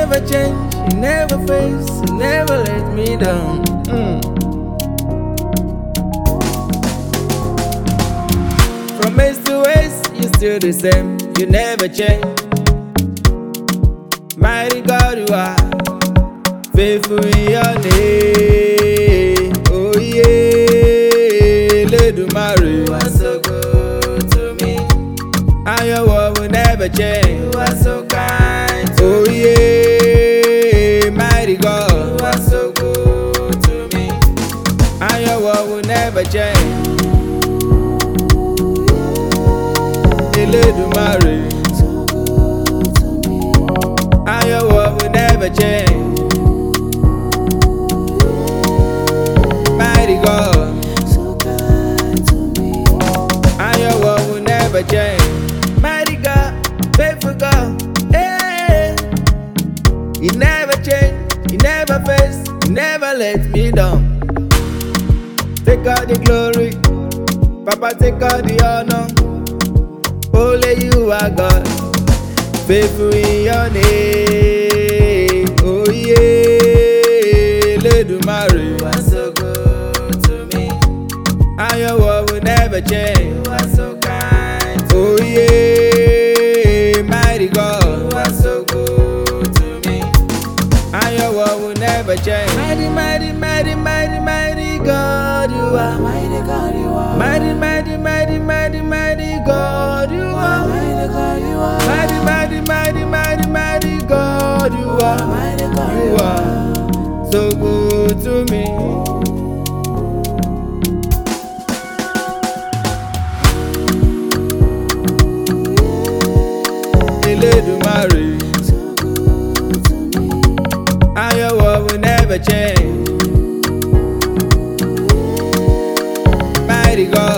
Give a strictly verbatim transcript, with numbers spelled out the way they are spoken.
never change, you never face, you never let me down. Mm. From east to west, you still the same, you never change. Mighty God, you are faithful in your name. Oh yeah, Ledumare, you are so good to me, and your word will never change. You are so kind to oh yeah, mighty God, you are so good to me, and your word will never change. Ledumare, so good to me, and your word will never change. Mighty God, so kind to me, and your word will never change. Mighty God, faithful God, hey, you never change, you never face, you never let me down. Take all the glory, Papa, take all the honor. Only you are God, faithful in your name. Oh yeah, Ledumare, you are so good to me, and your word will never change. You are so kind. Oh yeah, mighty God, you are so good to me, and your word will never change. Mighty, mighty, mighty, mighty, mighty God, you are. Mighty God, you are. Mighty, mighty, mighty, mighty, mighty God, you are. Mighty God, you are. Mighty, mighty, mighty, mighty, mighty God, you are. Mighty God, you are so good to me. Ledumare, so good to me, and your word will never change. Mighty God.